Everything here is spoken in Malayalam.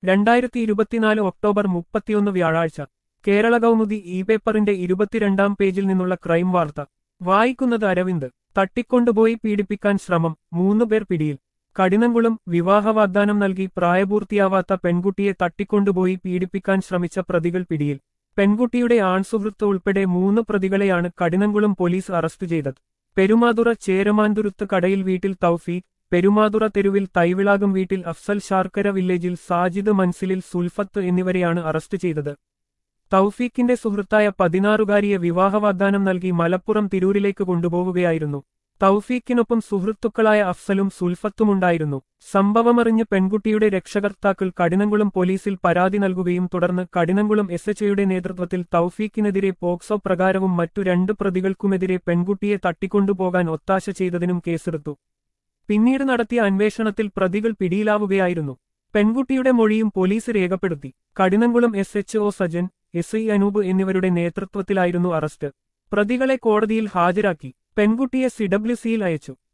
2024 ഒക്ടോബർ 31 വ്യാഴാഴ്ച കേരള കൗമുദി ഇ പേപ്പറിന്റെ 22-ാം പേജിൽ നിന്നുള്ള ക്രൈം വാർത്ത വായിക്കുന്നത് അരവിന്ദ്. തട്ടിക്കൊണ്ടുപോയി പീഡിപ്പിക്കാൻ ശ്രമം, 3 പേർ പിടിയിൽ. കഠിനംകുളം. വിവാഹ വാഗ്ദാനം നൽകി പ്രായപൂർത്തിയാവാത്ത പെൺകുട്ടിയെ തട്ടിക്കൊണ്ടുപോയി പീഡിപ്പിക്കാൻ ശ്രമിച്ച പ്രതികൾ പിടിയിൽ. പെൺകുട്ടിയുടെ ആൺസുഹൃത്ത് ഉൾപ്പെടെ 3 പ്രതികളെയാണ് കഠിനംകുളം പോലീസ് അറസ്റ്റ് ചെയ്തത്. പെരുമാതുറ ചേരമാൻതുരുത്ത് കടയിൽ വീട്ടിൽ തൗഫീഖ്, പെരുമാതുറ തെരുവിൽ തൈവിളാകം വീട്ടിൽ അഫ്സൽ, ശാർക്കര വില്ലേജിൽ സാജിദ്, മൻസിലിൽ സുൽഫത്ത് എന്നിവരെയാണ് അറസ്റ്റ് ചെയ്തത്. തൗഫീഖിന്റെ സുഹൃത്തായ 16-കാരിയെ വിവാഹ വാഗ്ദാനം നൽകി മലപ്പുറം തിരൂരിലേക്ക് കൊണ്ടുപോവുകയായിരുന്നു. തൗഫീഖിനൊപ്പം സുഹൃത്തുക്കളായ അഫ്സലും സുൽഫത്തുമുണ്ടായിരുന്നു. സംഭവമറിഞ്ഞ് പെൺകുട്ടിയുടെ രക്ഷകർത്താക്കൾ കഠിനംകുളം പോലീസിൽ പരാതി നൽകുകയും തുടർന്ന് കഠിനംകുളം SHOയുടെ നേതൃത്വത്തിൽ തൗഫീഖിനെതിരെ പോക്സോ പ്രകാരവും മറ്റു 2 പ്രതികൾക്കുമെതിരെ പെൺകുട്ടിയെ തട്ടിക്കൊണ്ടുപോകാൻ ഒത്താശ ചെയ്തതിനും കേസെടുത്തു. പിന്നീട് നടത്തിയ അന്വേഷണത്തിൽ പ്രതികൾ പിടിയിലാവുകയായിരുന്നു. പെൺകുട്ടിയുടെ മൊഴിയും പോലീസ് രേഖപ്പെടുത്തി. കഠിനംകുളം SHO സജൻ, SI അനൂപ് എന്നിവരുടെ നേതൃത്വത്തിലായിരുന്നു അറസ്റ്റ്. പ്രതികളെ കോടതിയിൽ ഹാജരാക്കി. പെൺകുട്ടിയെ CWCയിൽ അയച്ചു.